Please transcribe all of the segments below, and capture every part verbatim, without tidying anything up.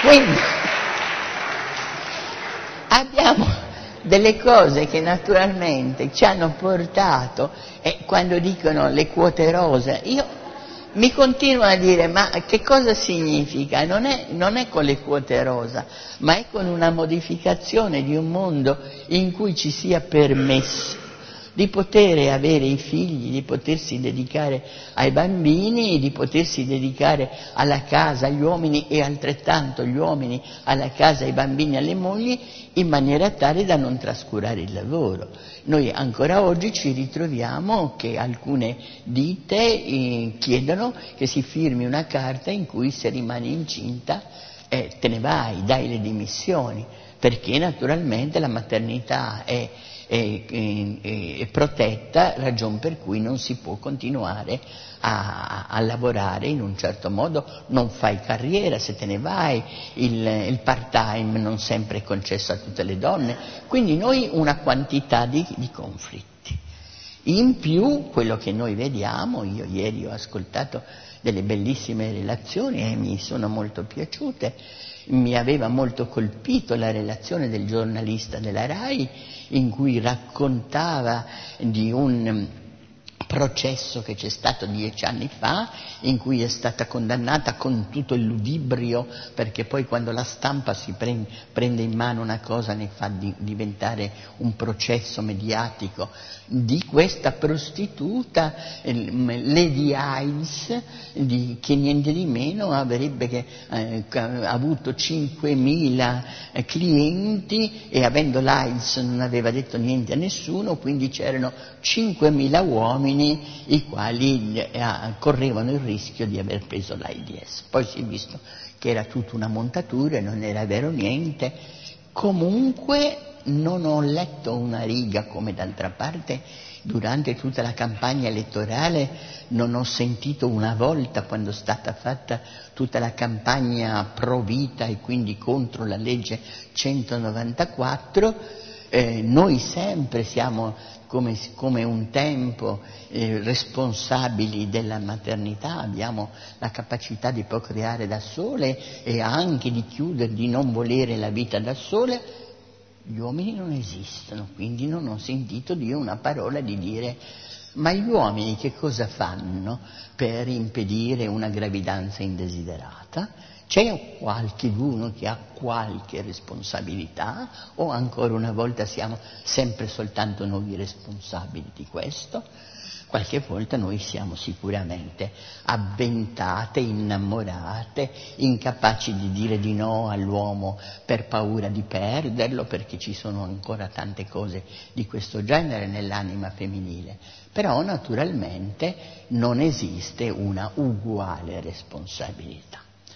Quindi abbiamo delle cose che naturalmente ci hanno portato, e quando dicono le quote rosa, io mi continuo a dire, ma che cosa significa? Non è, non è con le quote rosa, ma è con una modificazione di un mondo in cui ci sia permesso di poter avere i figli, di potersi dedicare ai bambini, di potersi dedicare alla casa, agli uomini, e altrettanto gli uomini alla casa, ai bambini, alle mogli, in maniera tale da non trascurare il lavoro. Noi ancora oggi ci ritroviamo che alcune ditte eh, chiedono che si firmi una carta in cui, se rimani incinta, eh, te ne vai, dai le dimissioni, perché naturalmente la maternità è È, è, è protetta, ragion per cui non si può continuare a, a lavorare in un certo modo, non fai carriera se te ne vai, il, il part time non sempre è concesso a tutte le donne, quindi noi una quantità di, di conflitti. In più quello che noi vediamo, io ieri ho ascoltato delle bellissime relazioni e mi sono molto piaciute, mi aveva molto colpito la relazione del giornalista della RAI in cui raccontava di un processo che c'è stato dieci anni fa, in cui è stata condannata con tutto il ludibrio, perché poi quando la stampa si prende in mano una cosa ne fa di, diventare un processo mediatico, di questa prostituta, Lady Hides, di, che niente di meno avrebbe che, eh, avuto cinquemila clienti, e avendo l'AIDS non aveva detto niente a nessuno, quindi c'erano cinquemila uomini i quali eh, correvano il rischio di aver preso l'AIDS. Poi si è visto che era tutta una montatura e non era vero niente. Comunque non ho letto una riga, come d'altra parte durante tutta la campagna elettorale non ho sentito una volta, quando è stata fatta tutta la campagna pro vita e quindi contro la legge centonovantaquattro, eh, noi sempre siamo come, come un tempo eh, responsabili della maternità, abbiamo la capacità di procreare da sole e anche di chiudere, di non volere la vita da sole. Gli uomini non esistono, quindi non ho sentito dire una parola di dire: ma gli uomini che cosa fanno per impedire una gravidanza indesiderata? C'è qualcuno che ha qualche responsabilità, o ancora una volta siamo sempre soltanto noi responsabili di questo? Qualche volta noi siamo sicuramente avventate, innamorate, incapaci di dire di no all'uomo per paura di perderlo, perché ci sono ancora tante cose di questo genere nell'anima femminile. Però naturalmente non esiste una uguale responsabilità.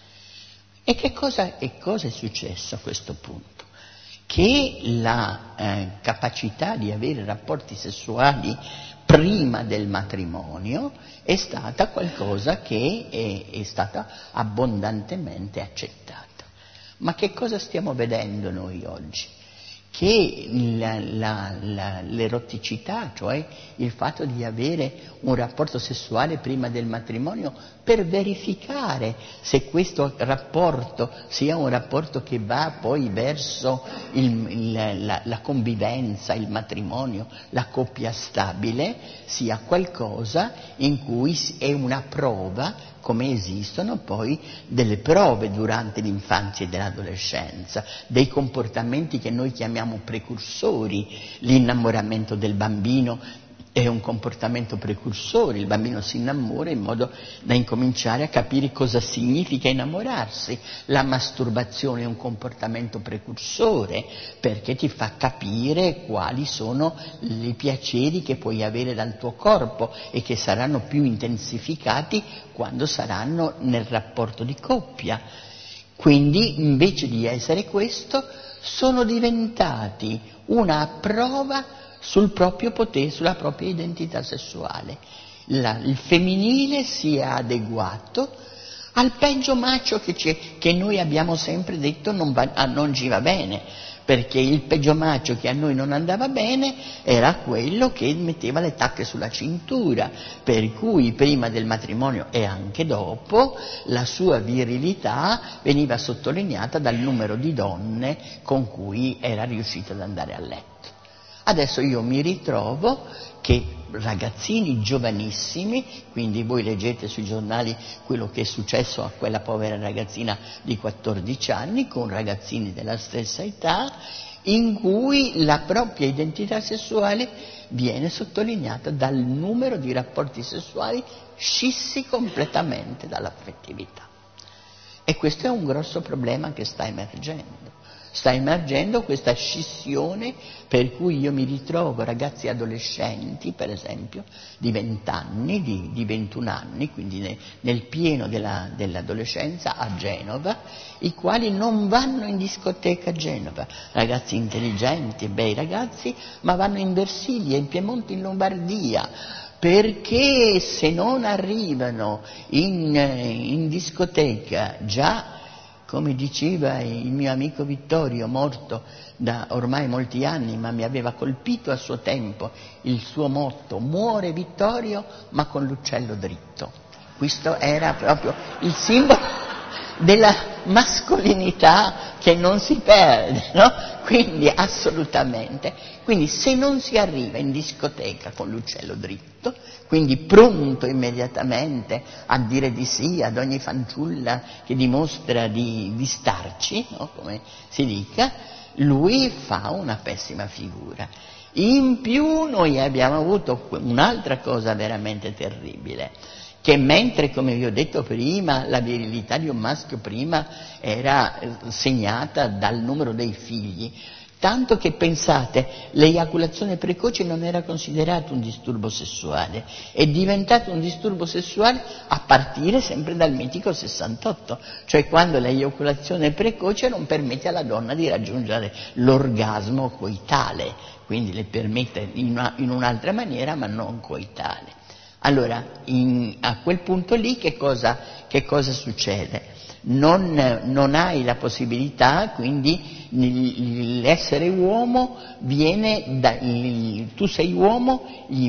E che cosa, e cosa è successo a questo punto? Che la eh, capacità di avere rapporti sessuali prima del matrimonio è stata qualcosa che è, è stata abbondantemente accettata. Ma che cosa stiamo vedendo noi oggi? Che la, la, la, l'eroticità, cioè il fatto di avere un rapporto sessuale prima del matrimonio per verificare se questo rapporto sia un rapporto che va poi verso il, il, la, la convivenza, il matrimonio, la coppia stabile, sia qualcosa in cui è una prova, come esistono poi delle prove durante l'infanzia e dell'adolescenza, dei comportamenti che noi chiamiamo precursori. L'innamoramento del bambino è un comportamento precursore, il bambino si innamora in modo da incominciare a capire cosa significa innamorarsi. La masturbazione è un comportamento precursore perché ti fa capire quali sono i piaceri che puoi avere dal tuo corpo e che saranno più intensificati quando saranno nel rapporto di coppia. Quindi invece di essere questo sono diventati una prova sul proprio potere, sulla propria identità sessuale. La, il femminile si è adeguato al peggio macho che, ci, che noi abbiamo sempre detto non, va, non ci va bene, perché il peggio macho che a noi non andava bene era quello che metteva le tacche sulla cintura, per cui prima del matrimonio e anche dopo la sua virilità veniva sottolineata dal numero di donne con cui era riuscito ad andare a letto. Adesso io mi ritrovo che ragazzini giovanissimi, quindi voi leggete sui giornali quello che è successo a quella povera ragazzina di quattordici anni con ragazzini della stessa età, in cui la propria identità sessuale viene sottolineata dal numero di rapporti sessuali scissi completamente dall'affettività. E questo è un grosso problema che sta emergendo. Sta emergendo questa scissione per cui io mi ritrovo ragazzi adolescenti, per esempio, di venti anni, di, di ventuno anni, quindi ne, nel pieno della, dell'adolescenza a Genova, i quali non vanno in discoteca a Genova, ragazzi intelligenti, bei ragazzi, ma vanno in Versilia, in Piemonte, in Lombardia, perché se non arrivano in, in discoteca già, come diceva il mio amico Vittorio, morto da ormai molti anni, ma mi aveva colpito a suo tempo il suo motto: muore Vittorio ma con l'uccello dritto. Questo era proprio il simbolo della mascolinità che non si perde, no? Quindi assolutamente. Quindi se non si arriva in discoteca con l'uccello dritto, quindi pronto immediatamente a dire di sì ad ogni fanciulla che dimostra di, di starci, no? Come si dica, lui fa una pessima figura. In più noi abbiamo avuto un'altra cosa veramente terribile, che mentre, come vi ho detto prima, la virilità di un maschio prima era segnata dal numero dei figli, tanto che pensate, l'eiaculazione precoce non era considerato un disturbo sessuale, è diventato un disturbo sessuale a partire sempre dal mitico sessantotto, cioè quando l'eiaculazione precoce non permette alla donna di raggiungere l'orgasmo coitale, quindi le permette in, una, in un'altra maniera ma non coitale. Allora, in, a quel punto lì che cosa, che cosa succede? Non, non hai la possibilità, quindi l'essere uomo viene, da, tu sei uomo,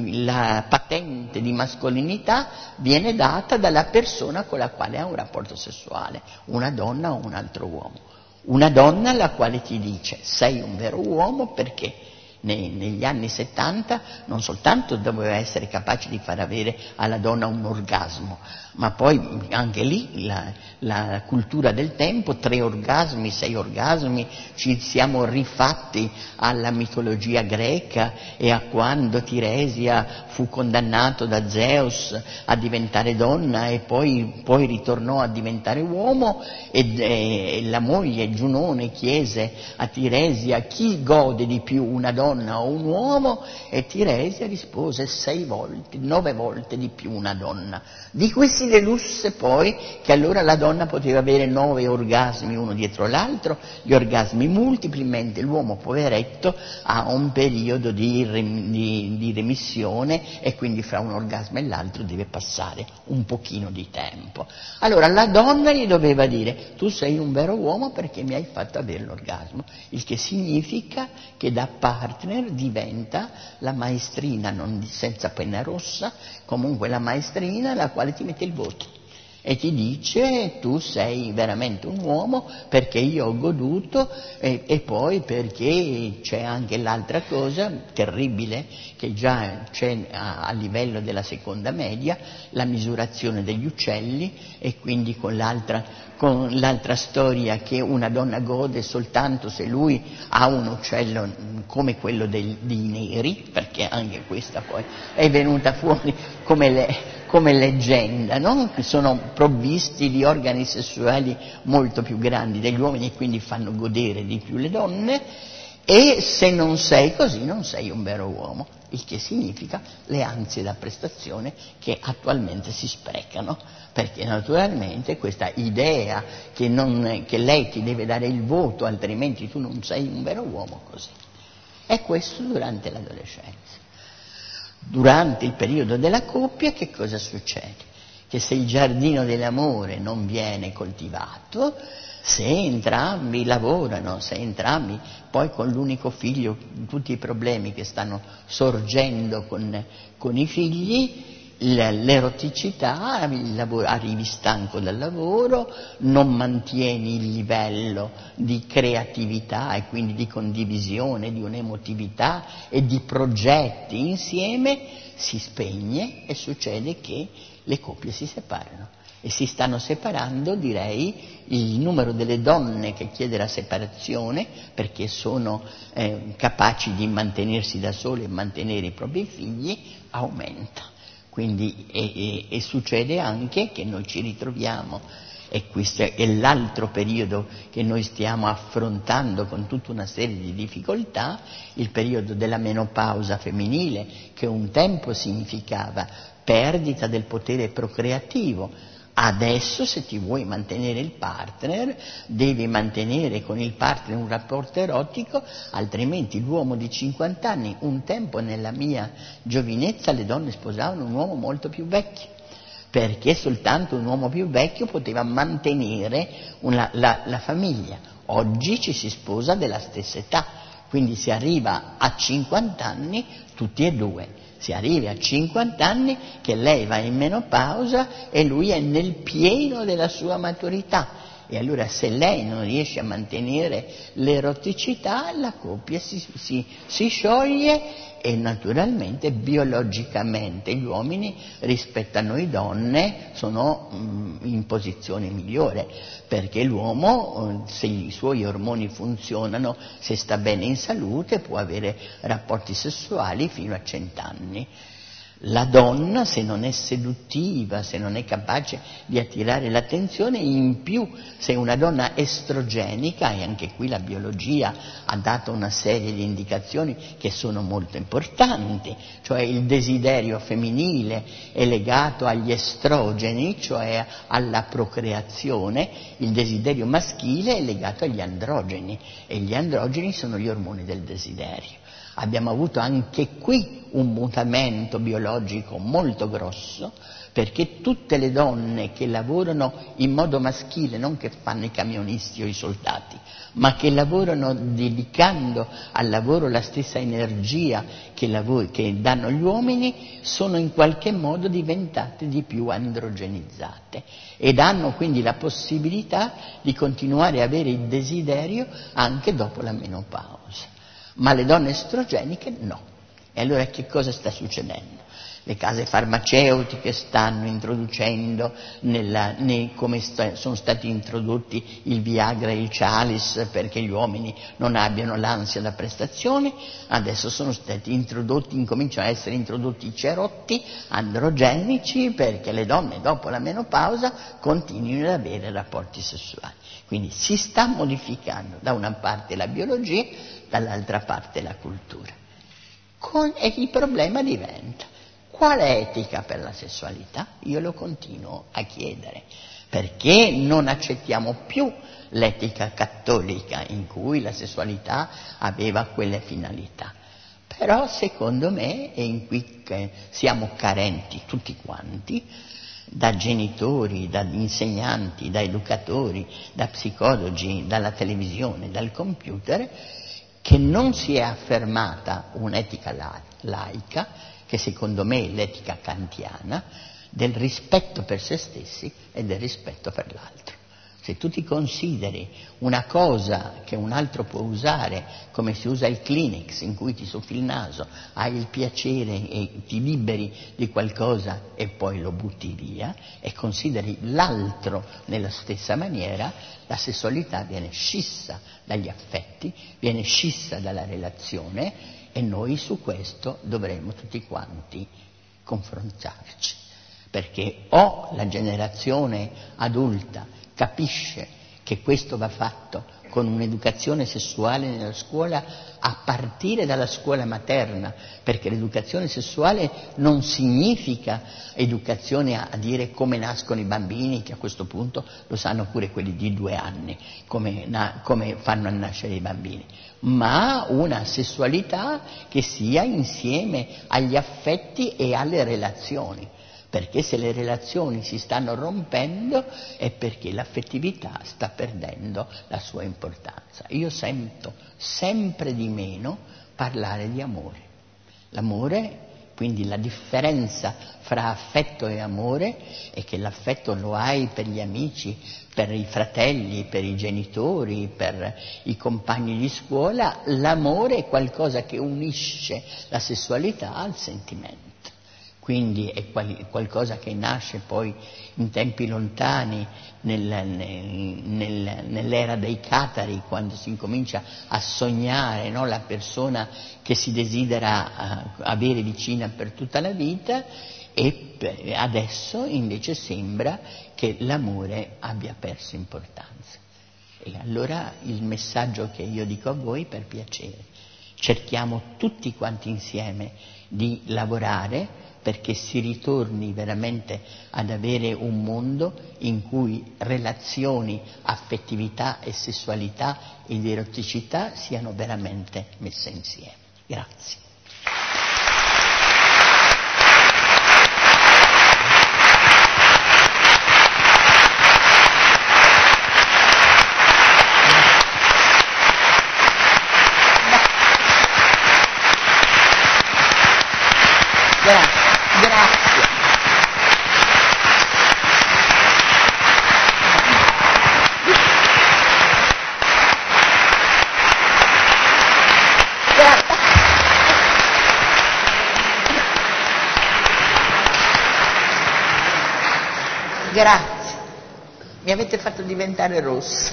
la patente di mascolinità viene data dalla persona con la quale ha un rapporto sessuale, una donna o un altro uomo. Una donna alla quale ti dice sei un vero uomo perché negli anni settanta non soltanto doveva essere capace di far avere alla donna un orgasmo, ma poi anche lì la, la cultura del tempo, tre orgasmi, sei orgasmi, ci siamo rifatti alla mitologia greca e a quando Tiresia fu condannato da Zeus a diventare donna e poi, poi ritornò a diventare uomo e, e la moglie Giunone chiese a Tiresia chi gode di più, una donna o un uomo, e Tiresia rispose sei volte, nove volte di più una donna. Di cui si dedusse poi che allora la donna poteva avere nove orgasmi uno dietro l'altro, gli orgasmi multipli, mentre l'uomo poveretto ha un periodo di, di, di remissione e quindi fra un orgasmo e l'altro deve passare un pochino di tempo. Allora la donna gli doveva dire tu sei un vero uomo perché mi hai fatto avere l'orgasmo, il che significa che da partner diventa la maestrina, non senza penna rossa, comunque la maestrina alla quale ti mette il voto e ti dice tu sei veramente un uomo perché io ho goduto e, e poi perché c'è anche l'altra cosa terribile che già c'è a, a livello della seconda media, la misurazione degli uccelli e quindi con l'altra con l'altra storia che una donna gode soltanto se lui ha un uccello come quello dei, dei neri, perché anche questa poi è venuta fuori come, le, come leggenda, no? Che sono provvisti di organi sessuali molto più grandi degli uomini e quindi fanno godere di più le donne, e se non sei così non sei un vero uomo, il che significa le ansie da prestazione che attualmente si sprecano, perché naturalmente questa idea che, non, che lei ti deve dare il voto altrimenti tu non sei un vero uomo, così. E questo durante l'adolescenza. Durante il periodo della coppia che cosa succede? che se il giardino dell'amore non viene coltivato, se entrambi lavorano, se entrambi poi con l'unico figlio, tutti i problemi che stanno sorgendo con, con i figli, l'eroticità, il lavoro, arrivi stanco dal lavoro, non mantieni il livello di creatività e quindi di condivisione, di un'emotività e di progetti insieme, si spegne e succede che le coppie si separano. E si stanno separando, direi, il numero delle donne che chiede la separazione perché sono eh, capaci di mantenersi da sole e mantenere i propri figli aumenta. Quindi e, e, e succede anche che noi ci ritroviamo, e questo è l'altro periodo che noi stiamo affrontando con tutta una serie di difficoltà, il periodo della menopausa femminile, che un tempo significava perdita del potere procreativo. Adesso, se ti vuoi mantenere il partner, devi mantenere con il partner un rapporto erotico, altrimenti l'uomo di cinquanta anni, un tempo nella mia giovinezza le donne sposavano un uomo molto più vecchio, perché soltanto un uomo più vecchio poteva mantenere una, la, la famiglia. Oggi ci si sposa della stessa età, quindi si arriva a cinquanta anni tutti e due. Si arrivi a cinquanta anni che lei va in menopausa e lui è nel pieno della sua maturità. E allora se lei non riesce a mantenere l'eroticità, la coppia si, si, si scioglie e naturalmente biologicamente gli uomini rispetto a noi donne sono mh, in posizione migliore, perché l'uomo, se i suoi ormoni funzionano, se sta bene in salute, può avere rapporti sessuali fino a cent'anni. La donna, se non è seduttiva, se non è capace di attirare l'attenzione, in più se è una donna estrogenica, e anche qui la biologia ha dato una serie di indicazioni che sono molto importanti, cioè il desiderio femminile è legato agli estrogeni, cioè alla procreazione, il desiderio maschile è legato agli androgeni, e gli androgeni sono gli ormoni del desiderio. Abbiamo avuto anche qui un mutamento biologico molto grosso, perché tutte le donne che lavorano in modo maschile, non che fanno i camionisti o i soldati, ma che lavorano dedicando al lavoro la stessa energia che, lavoro, che danno gli uomini, sono in qualche modo diventate di più androgenizzate ed hanno quindi la possibilità di continuare a avere il desiderio anche dopo la menopausa. Ma le donne estrogeniche no. E allora che cosa sta succedendo? Le case farmaceutiche stanno introducendo, nella, nei, come sta, sono stati introdotti il Viagra e il Cialis perché gli uomini non abbiano l'ansia da prestazione, adesso sono stati introdotti, incominciano a essere introdotti i cerotti androgenici perché le donne dopo la menopausa continuino ad avere rapporti sessuali. Quindi si sta modificando da una parte la biologia, dall'altra parte la cultura. Con, e il problema diventa: qual è etica per la sessualità? Io lo continuo a chiedere, perché non accettiamo più l'etica cattolica in cui la sessualità aveva quelle finalità. Però secondo me, e in cui siamo carenti tutti quanti, da genitori, da insegnanti, da educatori, da psicologi, dalla televisione, dal computer, che non si è affermata un'etica la- laica, che secondo me è l'etica kantiana, del rispetto per se stessi e del rispetto per l'altro. Se tu ti consideri una cosa che un altro può usare, come si usa il Kleenex, in cui ti soffi il naso, hai il piacere e ti liberi di qualcosa e poi lo butti via, e consideri l'altro nella stessa maniera, la sessualità viene scissa dagli affetti, viene scissa dalla relazione, e noi su questo dovremmo tutti quanti confrontarci. Perché o la generazione adulta capisce che questo va fatto con un'educazione sessuale nella scuola a partire dalla scuola materna, perché l'educazione sessuale non significa educazione a, a dire come nascono i bambini, che a questo punto lo sanno pure quelli di due anni, come, na, come fanno a nascere i bambini, ma una sessualità che sia insieme agli affetti e alle relazioni. perché se le relazioni si stanno rompendo è perché l'affettività sta perdendo la sua importanza. Io sento sempre di meno parlare di amore. L'amore, quindi la differenza fra affetto e amore, è che l'affetto lo hai per gli amici, per i fratelli, per i genitori, per i compagni di scuola. L'amore è qualcosa che unisce la sessualità al sentimento. Quindi è qualcosa che nasce poi in tempi lontani, nel, nel, nell'era dei catari, quando si incomincia a sognare, no, la persona che si desidera uh, avere vicina per tutta la vita, e adesso invece sembra che l'amore abbia perso importanza. E allora il messaggio che io dico a voi, per piacere, cerchiamo tutti quanti insieme di lavorare perché si ritorni veramente ad avere un mondo in cui relazioni, affettività e sessualità ed eroticità siano veramente messe insieme. Grazie. Grazie. Grazie. Grazie. Mi avete fatto diventare rossa.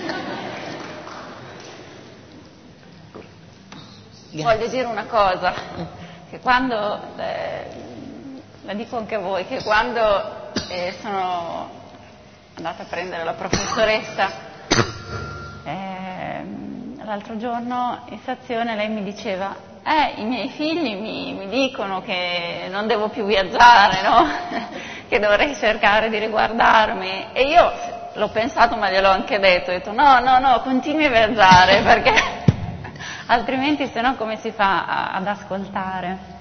Voglio dire una cosa, che quando... Eh, la dico anche a voi, che quando eh, sono andata a prendere la professoressa eh, l'altro giorno in stazione, lei mi diceva eh, i miei figli mi, mi dicono che non devo più viaggiare, no? Che dovrei cercare di riguardarmi, e io l'ho pensato ma gliel'ho anche detto, ho detto no, no, no, continui a viaggiare perché altrimenti se no come si fa a, ad ascoltare?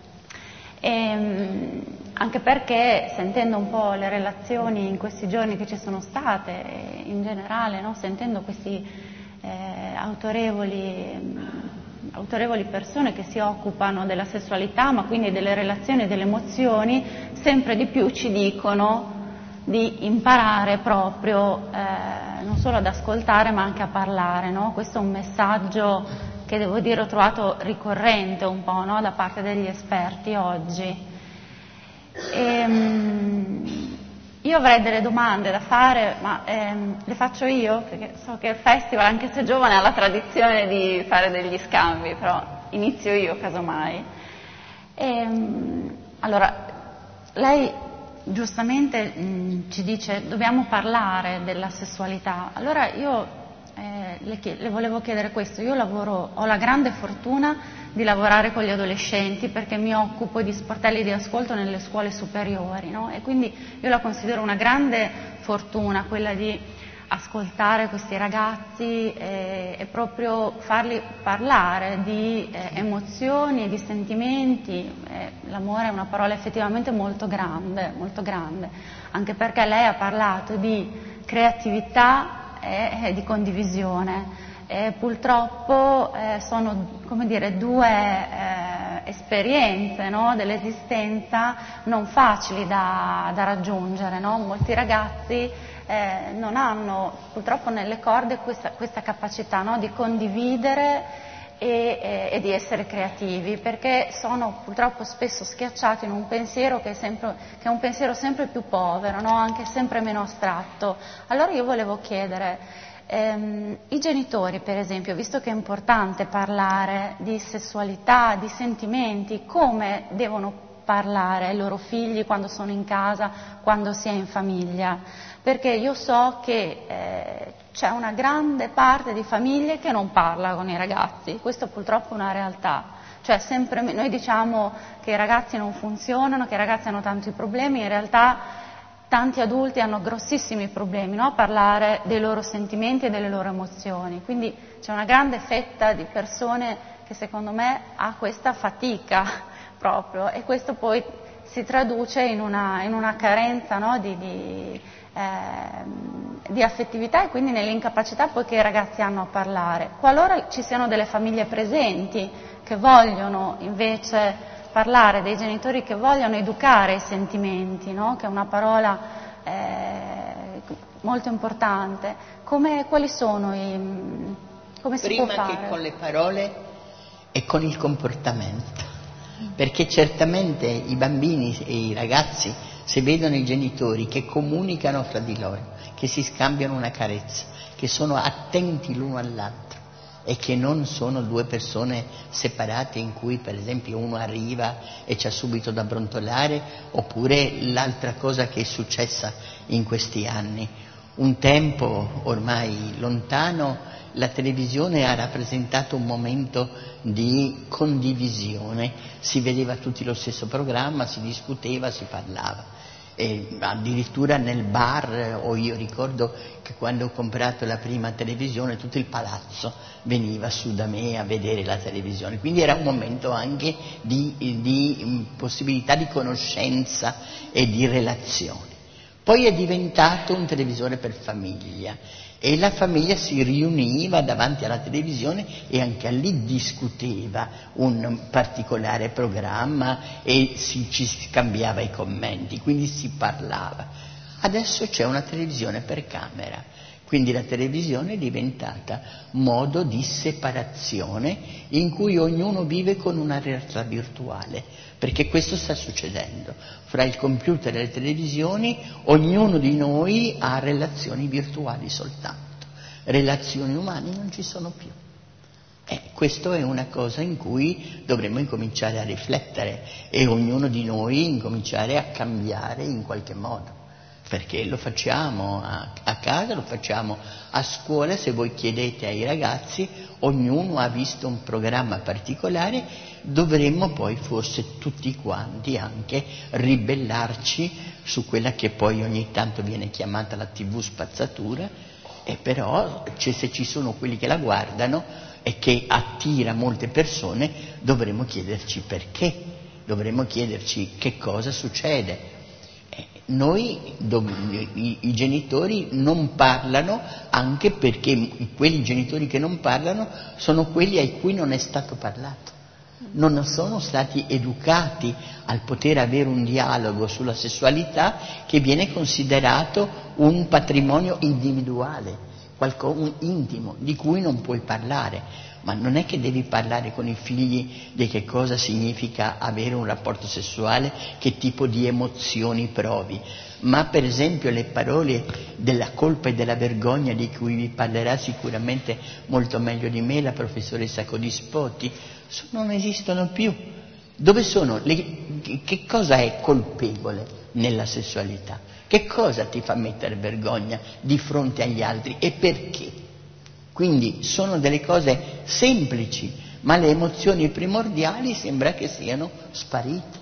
E, anche perché sentendo un po' le relazioni in questi giorni che ci sono state, in generale, no? Sentendo questi eh, autorevoli, autorevoli persone che si occupano della sessualità, ma quindi delle relazioni e delle emozioni, sempre di più ci dicono di imparare proprio eh, non solo ad ascoltare ma anche a parlare, no? Questo è un messaggio che devo dire ho trovato ricorrente un po', no? Da parte degli esperti oggi. E, um, io avrei delle domande da fare, ma ehm, le faccio io, perché so che il festival, anche se giovane, ha la tradizione di fare degli scambi, però inizio io casomai. E, um, allora, lei giustamente mh, ci dice dobbiamo parlare della sessualità, allora io Eh, le, chied- le volevo chiedere questo. Io lavoro, ho la grande fortuna di lavorare con gli adolescenti perché mi occupo di sportelli di ascolto nelle scuole superiori, no? E quindi io la considero una grande fortuna quella di ascoltare questi ragazzi e, e proprio farli parlare di eh, emozioni, di sentimenti. Eh, l'amore è una parola effettivamente molto grande, molto grande, anche perché lei ha parlato di creatività e di condivisione. E purtroppo eh, sono, come dire, due eh, esperienze, no, dell'esistenza non facili da, da raggiungere, no? Molti ragazzi eh, non hanno purtroppo nelle corde questa, questa capacità, no, di condividere e, e, e di essere creativi, perché sono purtroppo spesso schiacciati in un pensiero che è, sempre, che è un pensiero sempre più povero, no? Anche sempre meno astratto. Allora io volevo chiedere, ehm, i genitori per esempio, visto che è importante parlare di sessualità, di sentimenti, come devono parlare ai loro figli quando sono in casa, quando si è in famiglia? Perché io so che eh, c'è una grande parte di famiglie che non parla con i ragazzi, questo purtroppo è una realtà, cioè sempre noi diciamo che i ragazzi non funzionano, che i ragazzi hanno tanti problemi, in realtà tanti adulti hanno grossissimi problemi, no? A parlare dei loro sentimenti e delle loro emozioni, quindi c'è una grande fetta di persone che secondo me ha questa fatica proprio, e questo poi si traduce in una, in una carenza, no, di, di, eh, di affettività e quindi nell'incapacità poi che i ragazzi hanno a parlare. Qualora ci siano delle famiglie presenti che vogliono invece parlare, dei genitori che vogliono educare i sentimenti, no, che è una parola eh, molto importante, come, quali sono i... come si Prima può fare? che con le parole e con il comportamento. Perché certamente i bambini e i ragazzi, se vedono i genitori che comunicano fra di loro, che si scambiano una carezza, che sono attenti l'uno all'altro e che non sono due persone separate in cui per esempio uno arriva e c'ha subito da brontolare, oppure l'altra cosa che è successa in questi anni. Un tempo ormai lontano la televisione ha rappresentato un momento di condivisione, si vedeva tutti lo stesso programma, si discuteva, si parlava. E addirittura nel bar, o io ricordo che quando ho comprato la prima televisione tutto il palazzo veniva su da me a vedere la televisione, quindi era un momento anche di, di possibilità di conoscenza e di relazione. Poi è diventato un televisore per famiglia e la famiglia si riuniva davanti alla televisione e anche lì discuteva un particolare programma e si, ci scambiava i commenti, quindi si parlava. Adesso c'è una televisione per camera, quindi la televisione è diventata modo di separazione in cui ognuno vive con una realtà virtuale, perché questo sta succedendo. Fra il computer e le televisioni ognuno di noi ha relazioni virtuali soltanto, relazioni umane non ci sono più. Eh, questo è una cosa in cui dovremmo incominciare a riflettere e ognuno di noi incominciare a cambiare in qualche modo. Perché lo facciamo a, a casa, lo facciamo a scuola, se voi chiedete ai ragazzi, ognuno ha visto un programma particolare, dovremmo poi forse tutti quanti anche ribellarci su quella che poi ogni tanto viene chiamata la tivù spazzatura, e però cioè, se ci sono quelli che la guardano e che attira molte persone, dovremmo chiederci perché, dovremmo chiederci che cosa succede. Noi, i, i genitori non parlano anche perché quelli genitori che non parlano sono quelli ai cui non è stato parlato, non sono stati educati al poter avere un dialogo sulla sessualità che viene considerato un patrimonio individuale, qualcosa intimo di cui non puoi parlare. Ma non è che devi parlare con i figli di che cosa significa avere un rapporto sessuale, che tipo di emozioni provi, ma per esempio le parole della colpa e della vergogna, di cui vi parlerà sicuramente molto meglio di me la professoressa Codispoti, non esistono più. Dove sono? Le, che cosa è colpevole nella sessualità? Che cosa ti fa mettere vergogna di fronte agli altri e perché? Quindi sono delle cose semplici, ma le emozioni primordiali sembra che siano sparite.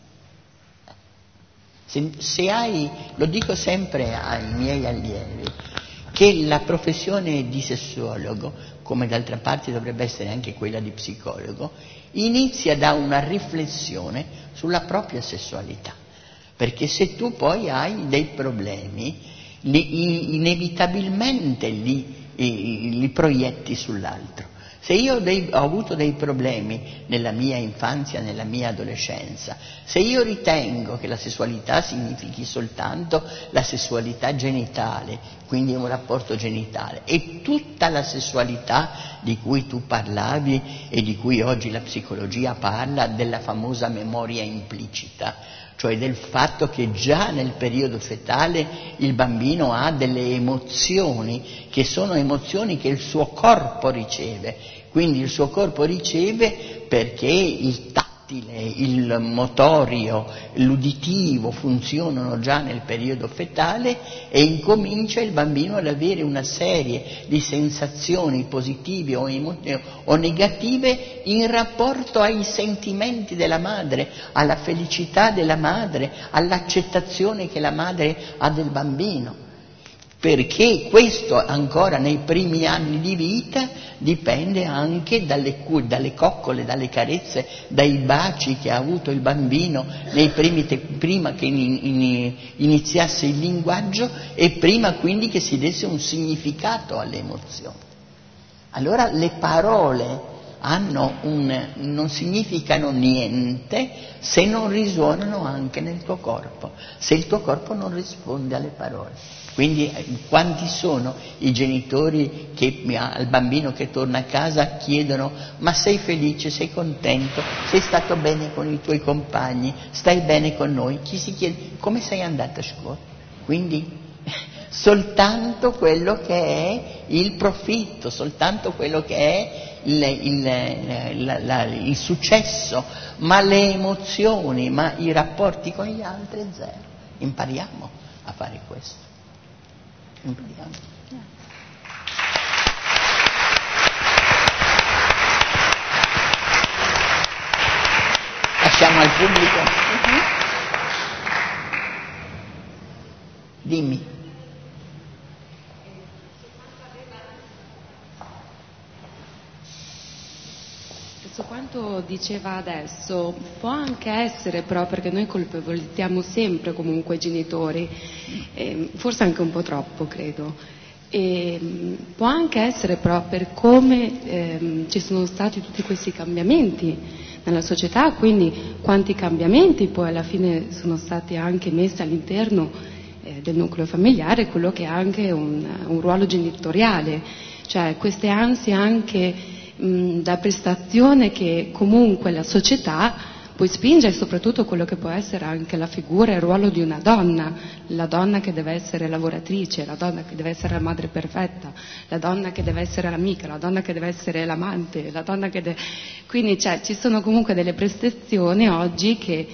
Se, se hai, lo dico sempre ai miei allievi, che la professione di sessuologo, come d'altra parte dovrebbe essere anche quella di psicologo, inizia da una riflessione sulla propria sessualità. Perché se tu poi hai dei problemi, li, inevitabilmente li li proietti sull'altro. Se io ho, dei, ho avuto dei problemi nella mia infanzia, nella mia adolescenza, se io ritengo che la sessualità significhi soltanto la sessualità genitale, quindi un rapporto genitale, e tutta la sessualità di cui tu parlavi e di cui oggi la psicologia parla, della famosa memoria implicita, cioè del fatto che già nel periodo fetale il bambino ha delle emozioni che sono emozioni che il suo corpo riceve, quindi il suo corpo riceve perché il tattile, il motorio, l'uditivo funzionano già nel periodo fetale e incomincia il bambino ad avere una serie di sensazioni positive o, emo- o negative in rapporto ai sentimenti della madre, alla felicità della madre, all'accettazione che la madre ha del bambino. perché questo ancora nei primi anni di vita dipende anche dalle, dalle coccole, dalle carezze, dai baci che ha avuto il bambino nei primi te, prima che in, in, iniziasse il linguaggio e prima quindi che si desse un significato alle emozioni. Allora le parole hanno un, non significano niente se non risuonano anche nel tuo corpo, se il tuo corpo non risponde alle parole. Quindi quanti sono i genitori che al bambino che torna a casa chiedono: ma sei felice, sei contento, sei stato bene con i tuoi compagni, stai bene con noi? Chi si chiede: come sei andata a scuola? Quindi soltanto quello che è il profitto, soltanto quello che è il, il, la, la, il successo, ma le emozioni, ma i rapporti con gli altri zero. Impariamo a fare questo. Impariamo. Lasciamo al pubblico. Uh-huh. Dimmi. Su quanto diceva adesso, può anche essere però, perché noi colpevolizziamo sempre comunque i genitori, eh, forse anche un po' troppo credo, e, può anche essere però per come eh, ci sono stati tutti questi cambiamenti nella società, quindi quanti cambiamenti poi alla fine sono stati anche messi all'interno eh, del nucleo familiare, quello che ha anche un, un ruolo genitoriale, cioè queste ansie anche da prestazione che comunque la società poi spinge, e soprattutto quello che può essere anche la figura e il ruolo di una donna, la donna che deve essere lavoratrice, la donna che deve essere la madre perfetta, la donna che deve essere l'amica, la donna che deve essere l'amante, la donna che deve... quindi cioè, ci sono comunque delle prestazioni oggi che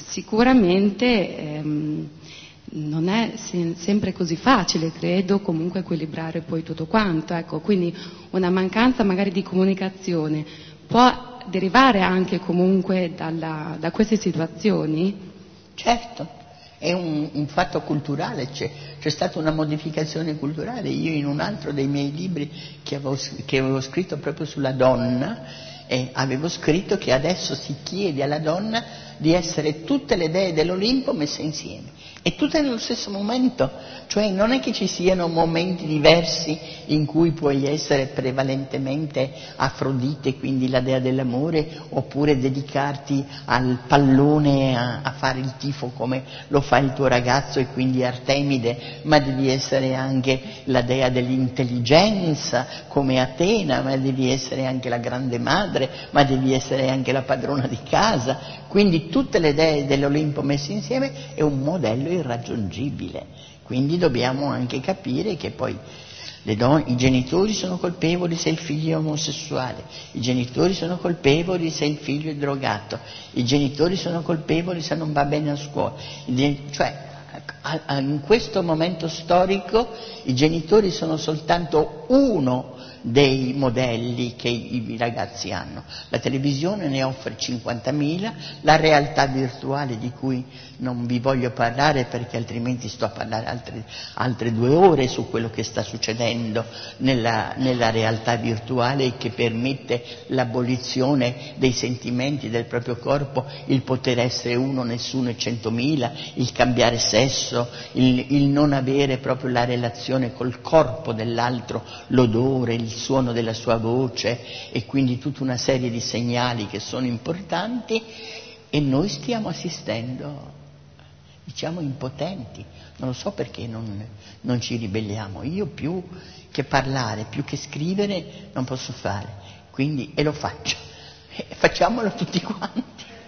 sicuramente ehm, non è sempre così facile, credo, comunque equilibrare poi tutto quanto, ecco, quindi una mancanza magari di comunicazione può derivare anche comunque dalla, da queste situazioni? Certo, è un, un fatto culturale, c'è, c'è stata una modificazione culturale. Io in un altro dei miei libri che avevo, che avevo scritto proprio sulla donna, eh, avevo scritto che adesso si chiede alla donna di essere tutte le dee dell'Olimpo messe insieme e tutte nello stesso momento, cioè non è che ci siano momenti diversi in cui puoi essere prevalentemente Afrodite, quindi la dea dell'amore, oppure dedicarti al pallone a, a fare il tifo come lo fa il tuo ragazzo e quindi Artemide, ma devi essere anche la dea dell'intelligenza come Atena, ma devi essere anche la grande madre, ma devi essere anche la padrona di casa. Quindi tutte le dee dell'Olimpo messe insieme è un modello irraggiungibile. Quindi dobbiamo anche capire che poi le donne, i genitori sono colpevoli se il figlio è omosessuale, i genitori sono colpevoli se il figlio è drogato, i genitori sono colpevoli se non va bene a scuola. Cioè, a, a, in questo momento storico i genitori sono soltanto uno dei modelli che i ragazzi hanno. La televisione ne offre cinquantamila, la realtà virtuale di cui non vi voglio parlare perché altrimenti sto a parlare altre, altre due ore su quello che sta succedendo nella, nella realtà virtuale che permette l'abolizione dei sentimenti del proprio corpo, il poter essere uno, nessuno e centomila, il cambiare sesso, il, il non avere proprio la relazione col corpo dell'altro, l'odore, il suono della sua voce e quindi tutta una serie di segnali che sono importanti e noi stiamo assistendo, diciamo, impotenti. Non lo so perché non, non ci ribelliamo. Io più che parlare, più che scrivere non posso fare, quindi e lo faccio. E facciamolo tutti quanti.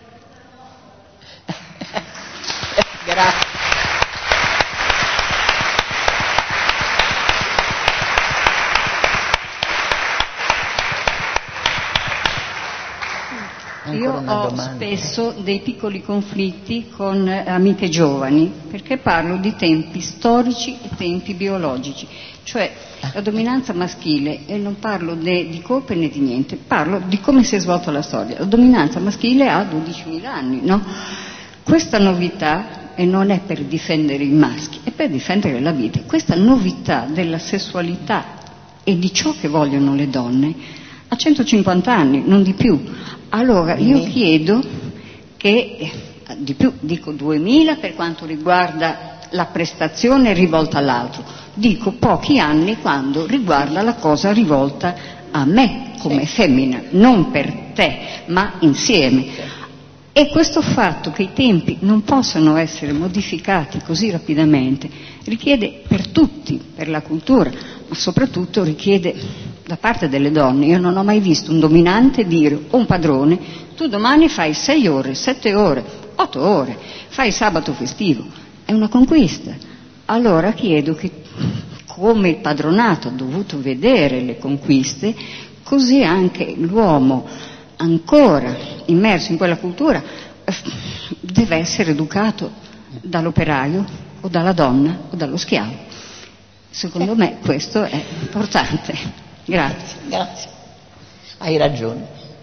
Grazie. Io ho domanda. Spesso dei piccoli conflitti con amiche giovani perché parlo di tempi storici e tempi biologici, cioè la dominanza maschile, e non parlo né di colpe né di niente, parlo di come si è svolta la storia. La dominanza maschile ha dodicimila anni, no? Questa novità e non è per difendere i maschi, è per difendere la vita. Questa novità della sessualità e di ciò che vogliono le donne ha centocinquanta anni, non di più. Allora io chiedo che, di più, dico duemila per quanto riguarda la prestazione rivolta all'altro, dico pochi anni quando riguarda la cosa rivolta a me come femmina, non per te, ma insieme. E questo fatto che i tempi non possano essere modificati così rapidamente richiede per tutti, per la cultura, ma soprattutto richiede da parte delle donne. Io non ho mai visto un dominante dire o un padrone: tu domani fai sei ore, sette ore, otto ore, fai sabato festivo. È una conquista. Allora chiedo che, come il padronato ha dovuto vedere le conquiste, così anche l'uomo ancora immerso in quella cultura deve essere educato dall'operaio o dalla donna o dallo schiavo. Secondo me questo è importante. Grazie. Grazie. Hai ragione.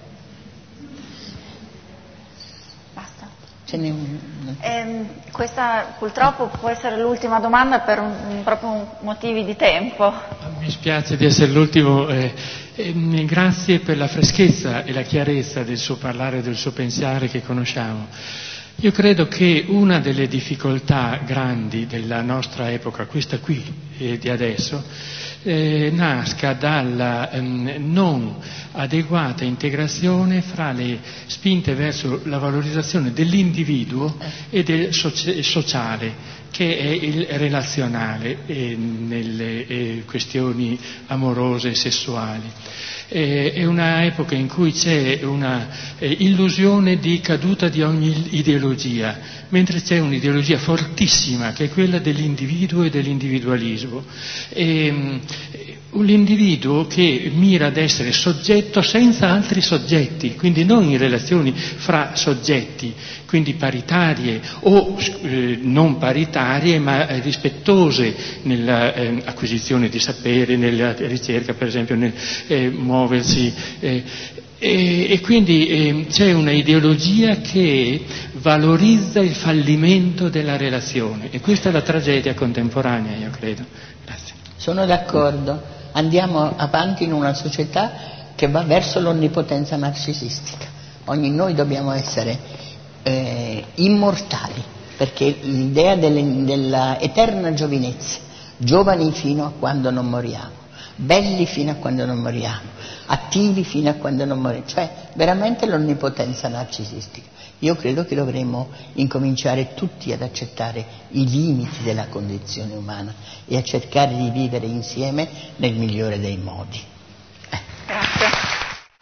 Basta. Ce n'è un... Eh, questa purtroppo può essere l'ultima domanda per un, proprio motivi di tempo. Mi spiace di essere l'ultimo. Eh, eh, grazie per la freschezza e la chiarezza del suo parlare e del suo pensare che conosciamo. Io credo che una delle difficoltà grandi della nostra epoca, questa qui eh, di adesso, eh, nasca dalla ehm, non adeguata integrazione fra le spinte verso la valorizzazione dell'individuo e del soci- sociale, che è il relazionale eh, nelle eh, questioni amorose e sessuali. Eh, è una epoca in cui c'è una eh, illusione di caduta di ogni ideologia, mentre c'è un'ideologia fortissima che è quella dell'individuo e dell'individualismo. E, un individuo che mira ad essere soggetto senza altri soggetti, quindi non in relazioni fra soggetti, quindi paritarie o eh, non paritarie ma eh, rispettose nell'acquisizione eh, di sapere, nella ricerca, per esempio nel eh, muoversi. Eh, e, e quindi eh, c'è una ideologia che valorizza il fallimento della relazione, e questa è la tragedia contemporanea, io credo. Grazie. Sono d'accordo. Andiamo avanti in una società che va verso l'onnipotenza narcisistica. Ogni noi dobbiamo essere eh, immortali, perché l'idea delle, della eterna giovinezza, giovani fino a quando non moriamo, belli fino a quando non moriamo, attivi fino a quando non moriamo, cioè veramente l'onnipotenza narcisistica. Io credo che dovremmo incominciare tutti ad accettare i limiti della condizione umana e a cercare di vivere insieme nel migliore dei modi.